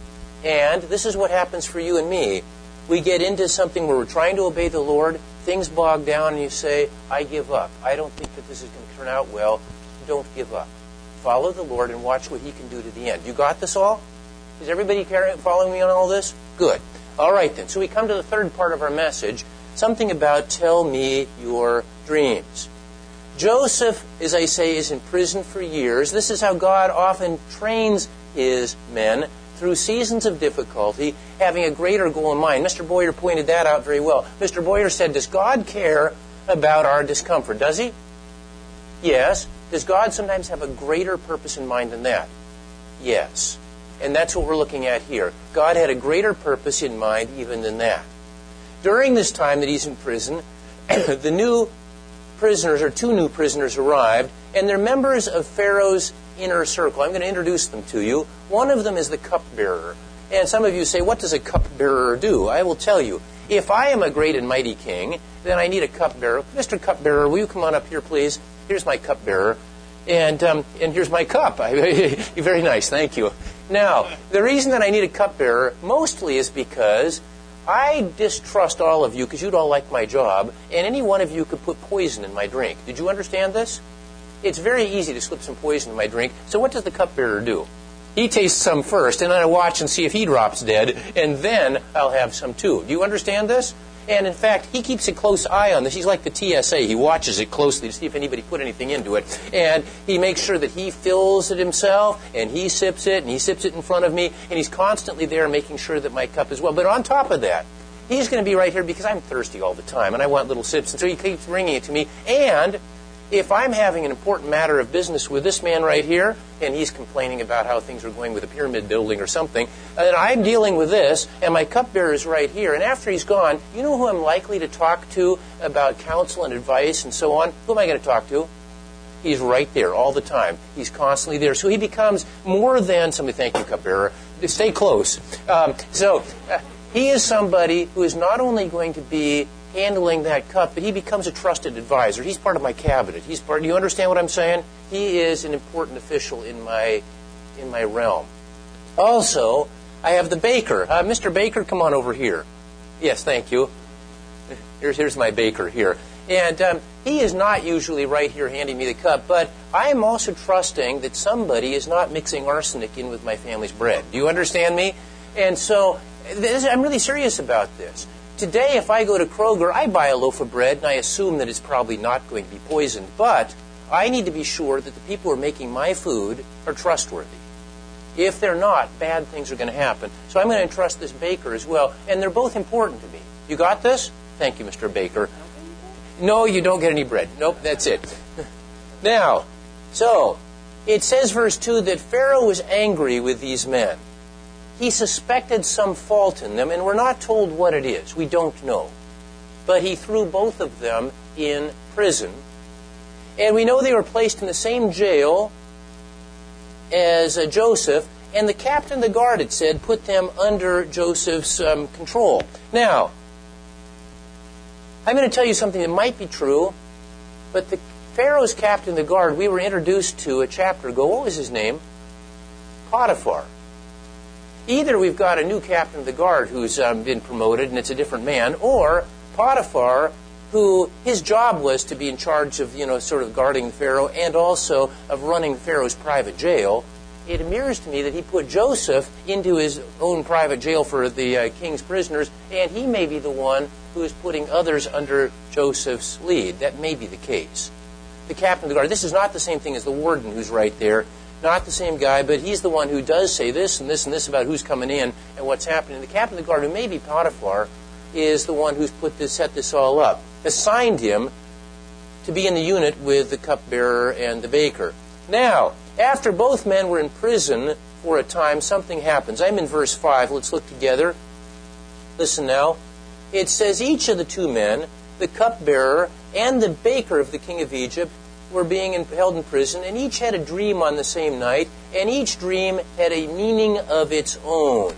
And this is what happens for you and me. We get into something where we're trying to obey the Lord, things bog down, and you say, I give up. I don't think that this is going to turn out well. Don't give up. Follow the Lord and watch what He can do to the end. You got this all? Is everybody following me on all this? Good. All right then. So we come to the third part of our message, something about tell me your dreams. Joseph, as I say, is in prison for years. This is how God often trains His men through seasons of difficulty, having a greater goal in mind. Mister Boyer pointed that out very well. Mister Boyer said, does God care about our discomfort? Does He? Yes. Does God sometimes have a greater purpose in mind than that? Yes. And that's what we're looking at here. God had a greater purpose in mind even than that. During this time that he's in prison, the new prisoners, or two new prisoners, arrived, and they're members of Pharaoh's inner circle. I'm going to introduce them to you. One of them is the cupbearer. And some of you say, what does a cupbearer do? I will tell you. If I am a great and mighty king, then I need a cupbearer. Mister Cupbearer, will you come on up here, please? Here's my cupbearer. And um, and here's my cup. Very nice, thank you. Now, the reason that I need a cupbearer mostly is because I distrust all of you because you'd all like my job, and any one of you could put poison in my drink. Did you understand this? It's very easy to slip some poison in my drink. So what does the cupbearer do? He tastes some first, and then I watch and see if he drops dead, and then I'll have some too. Do you understand this? And in fact, he keeps a close eye on this. He's like the T S A. He watches it closely to see if anybody put anything into it. And he makes sure that he fills it himself, and he sips it, and he sips it in front of me, and he's constantly there making sure that my cup is well. But on top of that, he's going to be right here because I'm thirsty all the time, and I want little sips. And so he keeps bringing it to me. And if I'm having an important matter of business with this man right here, and he's complaining about how things are going with a pyramid building or something, and I'm dealing with this, and my cupbearer is right here, and after he's gone, you know who I'm likely to talk to about counsel and advice and so on? Who am I going to talk to? He's right there all the time. He's constantly there. So he becomes more than somebody. Thank you, cupbearer. Stay close. Um, so uh, he is somebody who is not only going to be handling that cup, but he becomes a trusted advisor. He's part of my cabinet. He's part. Do you understand what I'm saying? He is an important official in my in my realm. Also, I have the baker. Uh, Mister Baker, come on over here. Yes, thank you. Here's here's my baker here, and um, he is not usually right here handing me the cup, but I am also trusting that somebody is not mixing arsenic in with my family's bread. Do you understand me? And so this, I'm really serious about this. Today, if I go to Kroger, I buy a loaf of bread, and I assume that it's probably not going to be poisoned. But I need to be sure that the people who are making my food are trustworthy. If they're not, bad things are going to happen. So I'm going to entrust this baker as well, and they're both important to me. You got this? Thank you, Mister Baker. No, you don't get any bread. Nope, that's it. Now, so, it says, verse two, that Pharaoh was angry with these men. He suspected some fault in them, and we're not told what it is. We don't know. But he threw both of them in prison. And we know they were placed in the same jail as uh, Joseph, and the captain of the guard, it said, put them under Joseph's um, control. Now, I'm going to tell you something that might be true, but the Pharaoh's captain of the guard, we were introduced to a chapter ago. What was his name? Potiphar. Either we've got a new captain of the guard who's um, been promoted and it's a different man, or Potiphar, who his job was to be in charge of, you know, sort of guarding the Pharaoh and also of running Pharaoh's private jail. It appears to me that he put Joseph into his own private jail for the uh, king's prisoners, and he may be the one who is putting others under Joseph's lead. That may be the case. The captain of the guard, this is not the same thing as the warden who's right there. Not the same guy, but he's the one who does say this and this and this about who's coming in and what's happening. The captain of the guard, who may be Potiphar, is the one who's put this, set this all up. Assigned him to be in the unit with the cupbearer and the baker. Now, After both men were in prison for a time, something happens. I'm in verse five. Let's look together. Listen now. It says, each of the two men, the cupbearer and the baker of the king of Egypt, were being in, held in prison, and each had a dream on the same night, and each dream had a meaning of its own.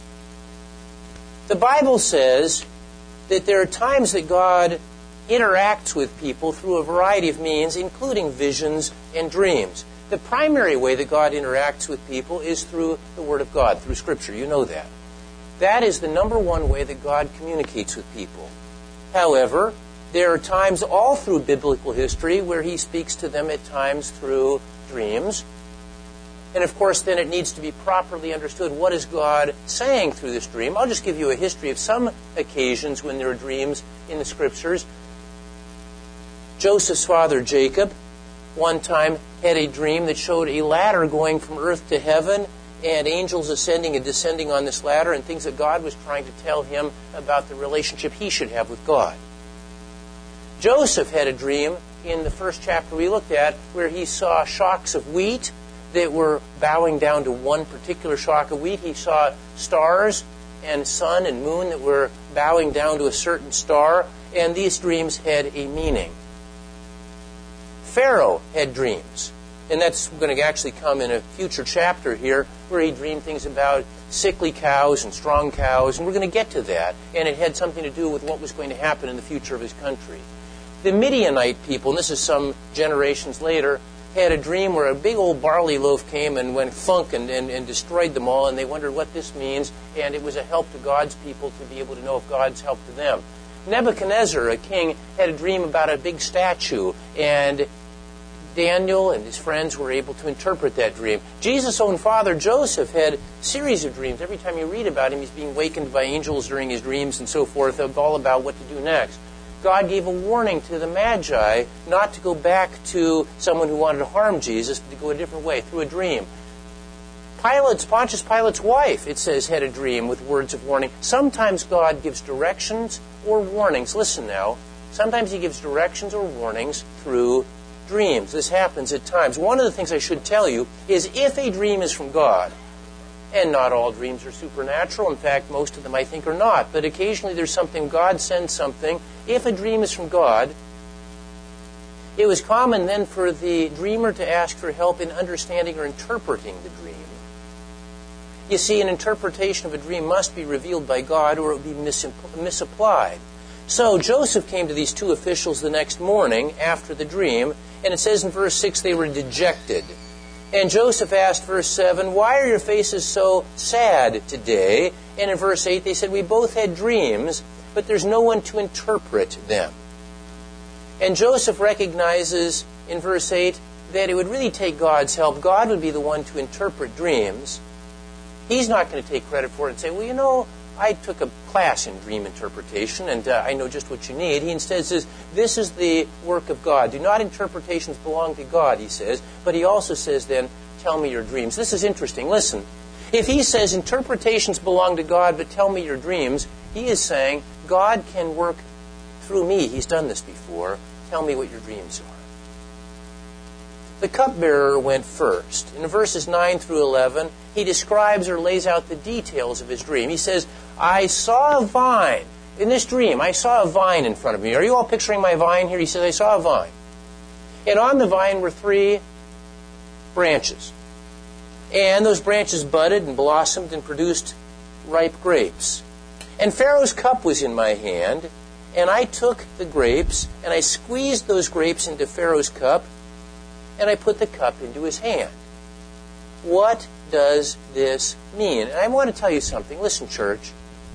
The Bible says that there are times that God interacts with people through a variety of means, including visions and dreams. The primary way that God interacts with people is through the Word of God, through Scripture. You know that. That is the number one way that God communicates with people. However, there are times all through biblical history where He speaks to them at times through dreams. And of course, then it needs to be properly understood. What is God saying through this dream? I'll just give you a history of some occasions when there are dreams in the Scriptures. Joseph's father, Jacob, one time had a dream that showed a ladder going from earth to heaven and angels ascending and descending on this ladder and things that God was trying to tell him about the relationship he should have with God. Joseph had a dream in the first chapter we looked at where he saw shocks of wheat that were bowing down to one particular shock of wheat. He saw stars and sun and moon that were bowing down to a certain star, and these dreams had a meaning. Pharaoh had dreams, and that's going to actually come in a future chapter here where he dreamed things about sickly cows and strong cows, and we're going to get to that, and it had something to do with what was going to happen in the future of his country. The Midianite people, and this is some generations later, had a dream where a big old barley loaf came and went thunk and, and, and destroyed them all, and they wondered what this means, and it was a help to God's people to be able to know if God's help to them. Nebuchadnezzar, a king, had a dream about a big statue, and Daniel and his friends were able to interpret that dream. Jesus' own father, Joseph, had a series of dreams. Every time you read about him, he's being wakened by angels during his dreams and so forth, all about what to do next. God gave a warning to the Magi not to go back to someone who wanted to harm Jesus, but to go a different way, through a dream. Pilate's, Pontius Pilate's wife, it says, had a dream with words of warning. Sometimes God gives directions or warnings. Listen now. Sometimes He gives directions or warnings through dreams. This happens at times. One of the things I should tell you is if a dream is from God, and not all dreams are supernatural. In fact, most of them I think are not. But occasionally there's something, God sends something. If a dream is from God, it was common then for the dreamer to ask for help in understanding or interpreting the dream. You see, an interpretation of a dream must be revealed by God or it would be misapp- misapplied. So Joseph came to these two officials the next morning after the dream, and it says in verse six they were dejected. And Joseph asked, verse seven, why are your faces so sad today? And in verse eight they said, we both had dreams, but there's no one to interpret them. And Joseph recognizes in verse eight that it would really take God's help. God would be the one to interpret dreams. He's not going to take credit for it and say, well, you know, I took a class in dream interpretation, and uh, I know just what you need. He instead says, this is the work of God. Do not interpretations belong to God, he says. But he also says then, tell me your dreams. This is interesting. Listen, if he says interpretations belong to God, but tell me your dreams, he is saying, God can work through me. He's done this before. Tell me what your dreams are. The cupbearer went first. In verses nine through eleven, he describes or lays out the details of his dream. He says, I saw a vine. In this dream, I saw a vine in front of me. Are you all picturing my vine here? He says, I saw a vine. And on the vine were three branches. And those branches budded and blossomed and produced ripe grapes. And Pharaoh's cup was in my hand, and I took the grapes, and I squeezed those grapes into Pharaoh's cup, and I put the cup into his hand. What does this mean? And I want to tell you something. Listen, church.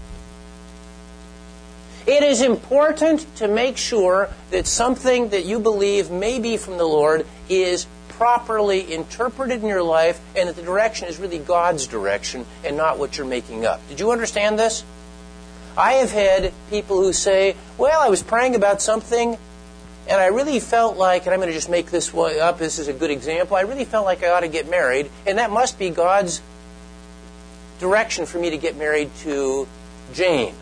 It is important to make sure that something that you believe may be from the Lord is properly interpreted in your life, and that the direction is really God's direction and not what you're making up. Did you understand this? I have had people who say, well, I was praying about something, and I really felt like, and I'm going to just make this one up, this is a good example, I really felt like I ought to get married, and that must be God's direction for me to get married to Jane.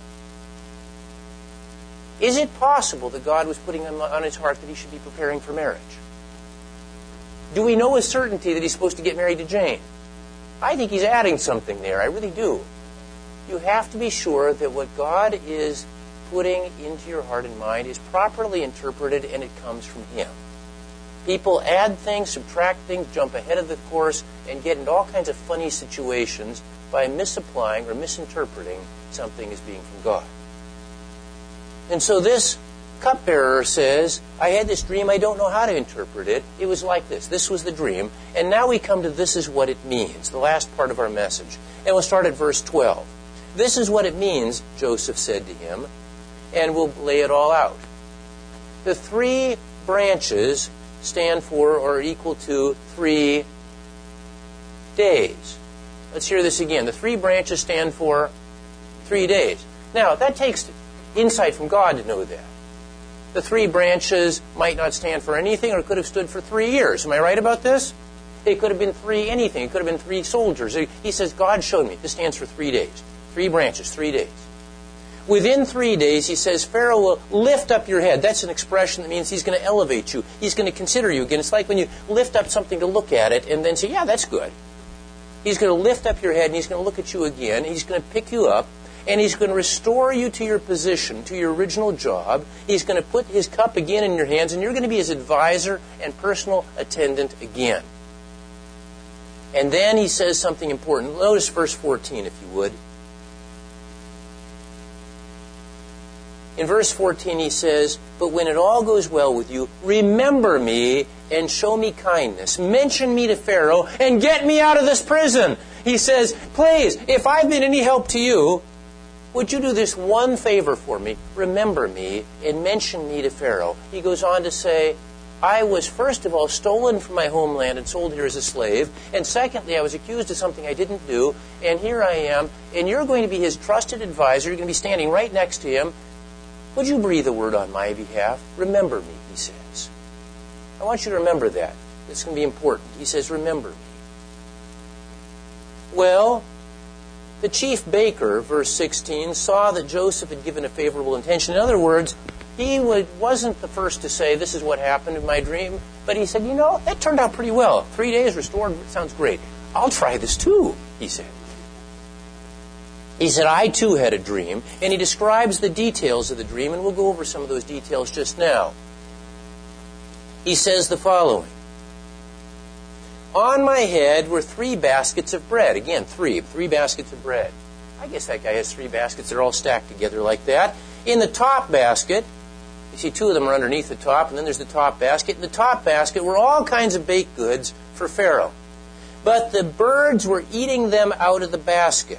Is it possible that God was putting on his heart that he should be preparing for marriage? Do we know with certainty that he's supposed to get married to Jane? I think he's adding something there. I really do. You have to be sure that what God is putting into your heart and mind is properly interpreted and it comes from him. People add things, subtract things, jump ahead of the course, and get into all kinds of funny situations by misapplying or misinterpreting something as being from God. And so this cupbearer says, I had this dream, I don't know how to interpret it. It was like this. This was the dream. And now we come to this is what it means, the last part of our message. And we'll start at verse twelve. This is what it means, Joseph said to him, and we'll lay it all out. The three branches stand for or are equal to three days. Let's hear this again. The three branches stand for three days. Now, that takes insight from God to know that. The three branches might not stand for anything, or it could have stood for three years. Am I right about this? It could have been three anything. It could have been three soldiers. He says, God showed me. This stands for three days. Three branches, three days. Within three days, he says, Pharaoh will lift up your head. That's an expression that means he's going to elevate you. He's going to consider you again. It's like when you lift up something to look at it and then say, yeah, that's good. He's going to lift up your head and he's going to look at you again. He's going to pick you up and he's going to restore you to your position, to your original job. He's going to put his cup again in your hands and you're going to be his advisor and personal attendant again. And then he says something important. Notice verse fourteen, if you would. In verse fourteen, he says, but when it all goes well with you, remember me and show me kindness. Mention me to Pharaoh and get me out of this prison. He says, please, if I've been any help to you, would you do this one favor for me? Remember me and mention me to Pharaoh. He goes on to say, I was first of all stolen from my homeland and sold here as a slave. And secondly, I was accused of something I didn't do. And here I am. And you're going to be his trusted advisor. You're going to be standing right next to him. Would you breathe a word on my behalf? Remember me, he says. I want you to remember that. It's going to be important. He says, remember me. Well, the chief baker, verse sixteen, saw that Joseph had given a favorable intention. In other words, he would, wasn't the first to say, this is what happened in my dream. But he said, you know, that turned out pretty well. Three days restored, sounds great. I'll try this too, he said. He said, I too had a dream, and he describes the details of the dream, and we'll go over some of those details just now. He says the following. On my head were three baskets of bread. Again, three. Three baskets of bread. I guess that guy has three baskets that are all stacked together like that. In the top basket, you see two of them are underneath the top, and then there's the top basket. In the top basket were all kinds of baked goods for Pharaoh. But the birds were eating them out of the basket.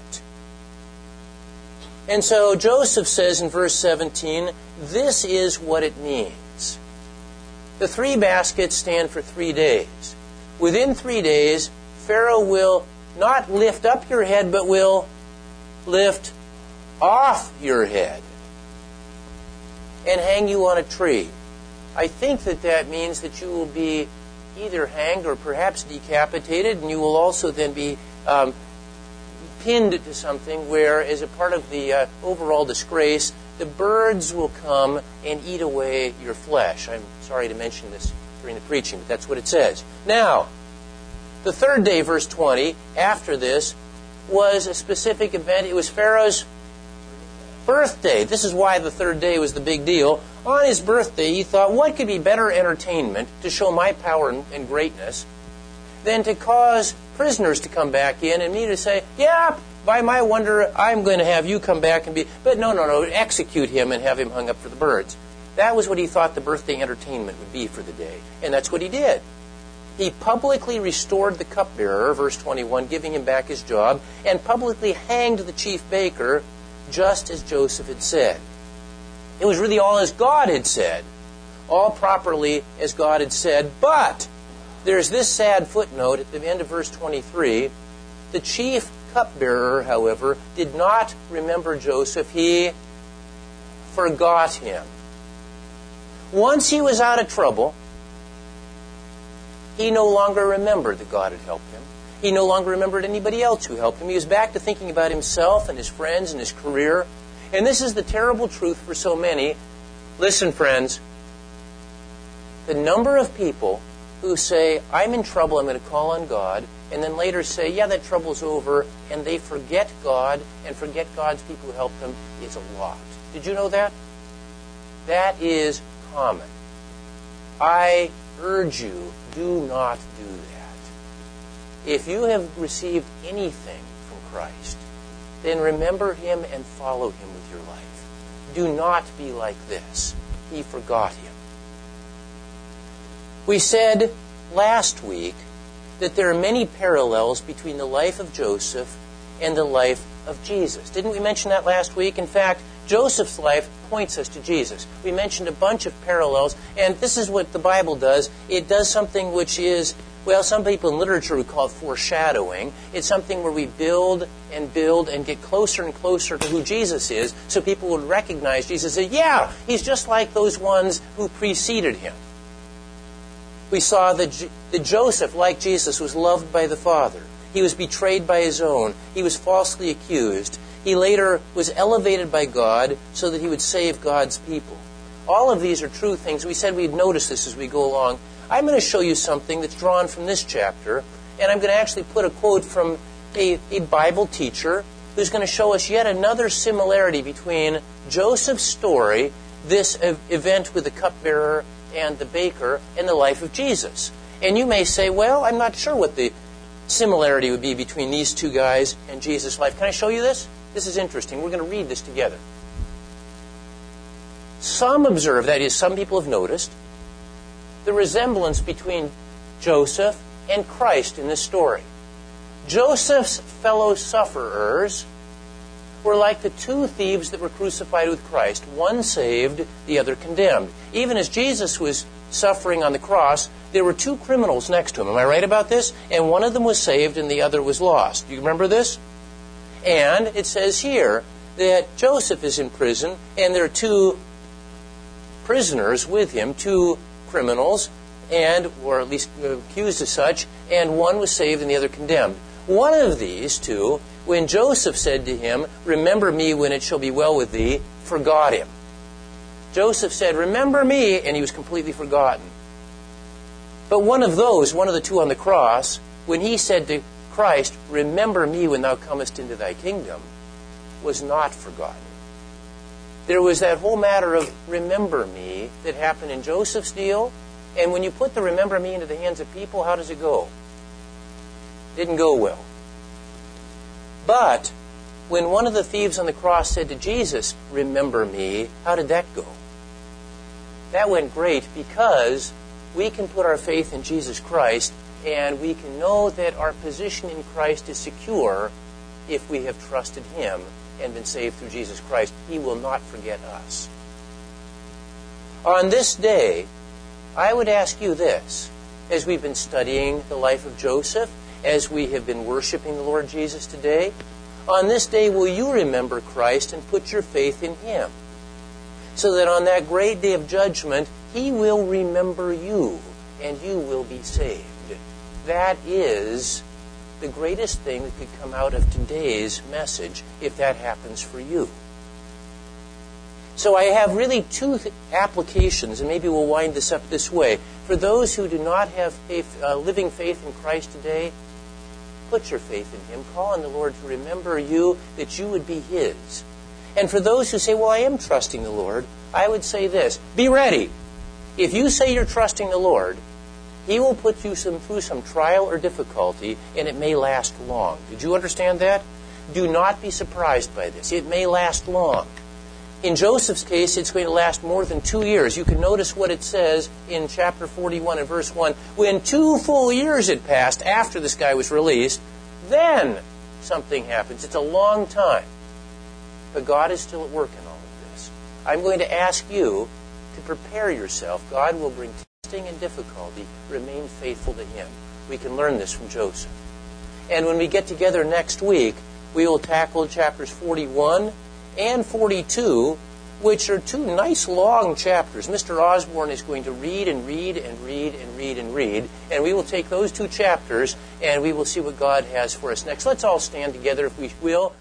And so Joseph says in verse seventeen, this is what it means. The three baskets stand for three days. Within three days, Pharaoh will not lift up your head, but will lift off your head and hang you on a tree. I think that that means that you will be either hanged or perhaps decapitated, and you will also then be um, pinned to something where, as a part of the uh, overall disgrace, the birds will come and eat away your flesh. I'm sorry to mention this during the preaching, but that's what it says. Now, the third day, verse twenty, after this, was a specific event. It was Pharaoh's birthday. This is why the third day was the big deal. On his birthday, he thought, what could be better entertainment to show my power and greatness than to cause prisoners to come back in and me to say, yeah, by my wonder, I'm going to have you come back and be... But no, no, no, execute him and have him hung up for the birds. That was what he thought the birthday entertainment would be for the day. And that's what he did. He publicly restored the cupbearer, verse twenty-one, giving him back his job, and publicly hanged the chief baker, just as Joseph had said. It was really all as God had said. All properly as God had said. But there's this sad footnote at the end of verse twenty-three. The chief cupbearer, however, did not remember Joseph. He forgot him. Once he was out of trouble, he no longer remembered that God had helped him. He no longer remembered anybody else who helped him. He was back to thinking about himself and his friends and his career. And this is the terrible truth for so many. Listen, friends, the number of people who say, I'm in trouble, I'm going to call on God, and then later say, yeah, that trouble's over, and they forget God and forget God's people who helped them, is a lot. Did you know that? That is common. I urge you, do not do that. If you have received anything from Christ, then remember Him and follow Him with your life. Do not be like this. He forgot Him. We said last week that there are many parallels between the life of Joseph and the life of Jesus. Didn't we mention that last week? In fact, Joseph's life points us to Jesus. We mentioned a bunch of parallels, and this is what the Bible does. It does something which is, well, some people in literature would call it foreshadowing. It's something where we build and build and get closer and closer to who Jesus is, so people would recognize Jesus and say, yeah, He's just like those ones who preceded Him. We saw that, that Joseph, like Jesus, was loved by the Father. He was betrayed by his own. He was falsely accused. He later was elevated by God so that he would save God's people. All of these are true things. We said we'd notice this as we go along. I'm going to show you something that's drawn from this chapter, and I'm going to actually put a quote from a, a Bible teacher who's going to show us yet another similarity between Joseph's story, this event with the cupbearer and the baker, and the life of Jesus. And you may say, well, I'm not sure what the similarity would be between these two guys and Jesus' life. Can I show you this? This is interesting. We're going to read this together. Some observe, that is, some people have noticed, the resemblance between Joseph and Christ in this story. Joseph's fellow sufferers were like the two thieves that were crucified with Christ, one saved, the other condemned. Even as Jesus was suffering on the cross, there were two criminals next to him. Am I right about this? And one of them was saved and the other was lost. Do you remember this? And it says here that Joseph is in prison, and there are two prisoners with him, two criminals, and or at least accused as such, and one was saved and the other condemned. One of these two, when Joseph said to him, remember me when it shall be well with thee, forgot him. Joseph said, remember me, and he was completely forgotten. But one of those, one of the two on the cross, when he said to Christ, remember me when thou comest into thy kingdom, was not forgotten. There was that whole matter of remember me that happened in Joseph's deal, and when you put the remember me into the hands of people, how does it go? Didn't go well. But when one of the thieves on the cross said to Jesus, remember me, how did that go? That went great, because we can put our faith in Jesus Christ, and we can know that our position in Christ is secure if we have trusted Him and been saved through Jesus Christ. He will not forget us. On this day, I would ask you this, as we've been studying the life of Joseph, as we have been worshiping the Lord Jesus today, on this day will you remember Christ and put your faith in Him, so that on that great day of judgment, He will remember you and you will be saved. That is the greatest thing that could come out of today's message if that happens for you. So I have really two th- applications, and maybe we'll wind this up this way. For those who do not have faith, uh, living faith in Christ today, put your faith in Him. Call on the Lord to remember you, that you would be His. And for those who say, well, I am trusting the Lord, I would say this. Be ready. If you say you're trusting the Lord, He will put you some, through some trial or difficulty, and it may last long. Did you understand that? Do not be surprised by this. It may last long. In Joseph's case, it's going to last more than two years. You can notice what it says in chapter forty-one and verse one. When two full years had passed after this guy was released, then something happens. It's a long time. But God is still at work in all of this. I'm going to ask you to prepare yourself. God will bring testing and difficulty. Remain faithful to Him. We can learn this from Joseph. And when we get together next week, we will tackle chapters forty-one and forty-two, which are two nice long chapters. Mister Osborne is going to read and read and read and read and read, and we will take those two chapters and we will see what God has for us next. Let's all stand together, if we will.